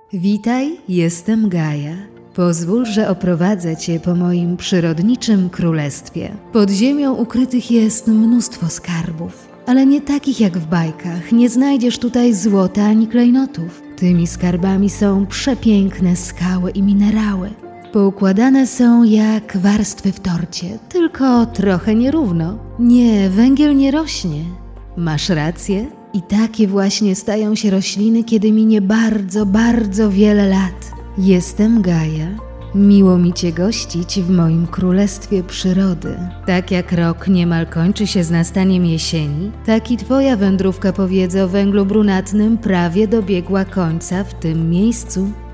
Witaj, jestem Gaja. Pozwól, że oprowadzę Cię po moim przyrodniczym królestwie. Pod ziemią ukrytych jest mnóstwo skarbów, ale nie takich jak w bajkach. Nie znajdziesz tutaj złota ani klejnotów. Tymi skarbami są przepiękne skały i minerały. Poukładane są jak warstwy w torcie, tylko trochę nierówno. Nie, węgiel nie rośnie. Masz rację. I takie właśnie stają się rośliny, kiedy minie bardzo, bardzo wiele lat. Jestem Gaja. Miło mi Cię gościć w moim królestwie przyrody. Tak jak rok niemal kończy się z nastaniem jesieni, tak i Twoja wędrówka po wiedzy o węglu brunatnym prawie dobiegła końca w tym miejscu.